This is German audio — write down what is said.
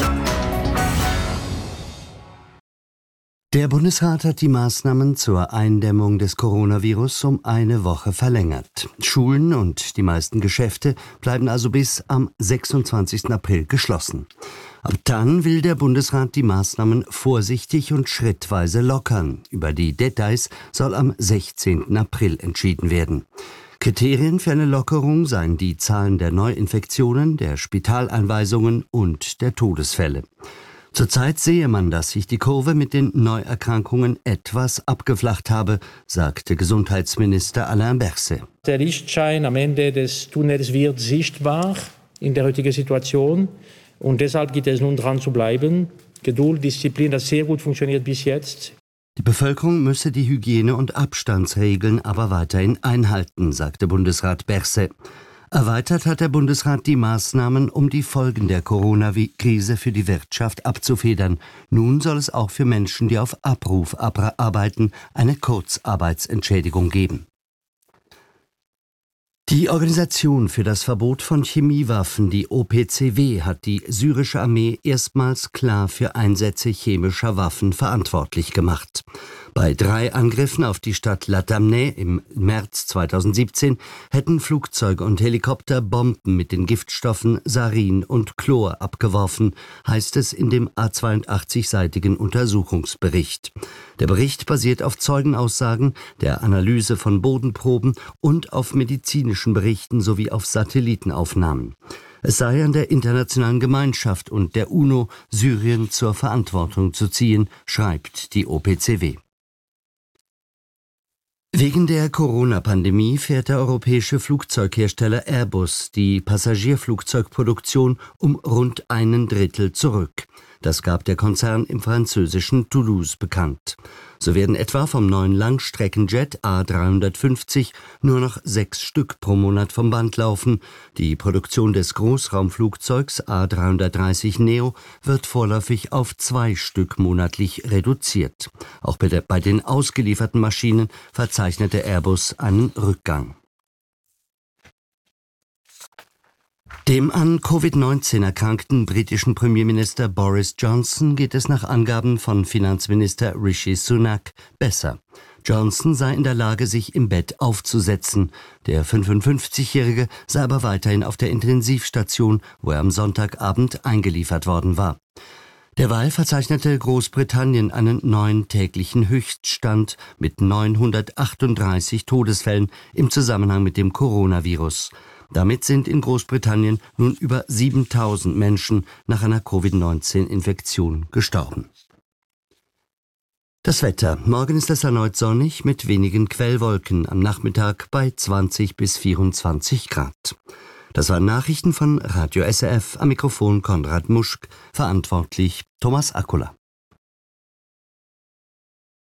Der Bundesrat hat die Maßnahmen zur Eindämmung des Coronavirus um eine Woche verlängert. Schulen und die meisten Geschäfte bleiben also bis am 26. April geschlossen. Ab dann will der Bundesrat die Maßnahmen vorsichtig und schrittweise lockern. Über die Details soll am 16. April entschieden werden. Kriterien für eine Lockerung seien die Zahlen der Neuinfektionen, der Spitaleinweisungen und der Todesfälle. Zurzeit sehe man, dass sich die Kurve mit den Neuerkrankungen etwas abgeflacht habe, sagte Gesundheitsminister Alain Berset. Der Lichtschein am Ende des Tunnels wird sichtbar in der heutigen Situation. Und deshalb geht es nun dran zu bleiben. Geduld, Disziplin, das sehr gut funktioniert bis jetzt. Die Bevölkerung müsse die Hygiene- und Abstandsregeln aber weiterhin einhalten, sagte Bundesrat Berset. Erweitert hat der Bundesrat die Maßnahmen, um die Folgen der Corona-Krise für die Wirtschaft abzufedern. Nun soll es auch für Menschen, die auf Abruf arbeiten, eine Kurzarbeitsentschädigung geben. Die Organisation für das Verbot von Chemiewaffen, die OPCW, hat die syrische Armee erstmals klar für Einsätze chemischer Waffen verantwortlich gemacht. Bei 3 Angriffen auf die Stadt Latamneh im März 2017 hätten Flugzeuge und Helikopter Bomben mit den Giftstoffen Sarin und Chlor abgeworfen, heißt es in dem A82-seitigen Untersuchungsbericht. Der Bericht basiert auf Zeugenaussagen, der Analyse von Bodenproben und auf medizinischen Berichten sowie auf Satellitenaufnahmen. Es sei an der internationalen Gemeinschaft und der UNO, Syrien zur Verantwortung zu ziehen, schreibt die OPCW. Wegen der Corona-Pandemie fährt der europäische Flugzeughersteller Airbus die Passagierflugzeugproduktion um rund 1/3 zurück. Das gab der Konzern im französischen Toulouse bekannt. So werden etwa vom neuen Langstreckenjet A350 nur noch 6 Stück pro Monat vom Band laufen. Die Produktion des Großraumflugzeugs A330 Neo wird vorläufig auf 2 Stück monatlich reduziert. Auch bei den ausgelieferten Maschinen verzeichnete Airbus einen Rückgang. Dem an Covid-19 erkrankten britischen Premierminister Boris Johnson geht es nach Angaben von Finanzminister Rishi Sunak besser. Johnson sei in der Lage, sich im Bett aufzusetzen. Der 55-Jährige sei aber weiterhin auf der Intensivstation, wo er am Sonntagabend eingeliefert worden war. Derweil verzeichnete Großbritannien einen neuen täglichen Höchststand mit 938 Todesfällen im Zusammenhang mit dem Coronavirus. Damit sind in Großbritannien nun über 7.000 Menschen nach einer Covid-19-Infektion gestorben. Das Wetter. Morgen ist es erneut sonnig mit wenigen Quellwolken, am Nachmittag bei 20 bis 24 Grad. Das waren Nachrichten von Radio SRF, am Mikrofon Konrad Muschk, verantwortlich Thomas Akula.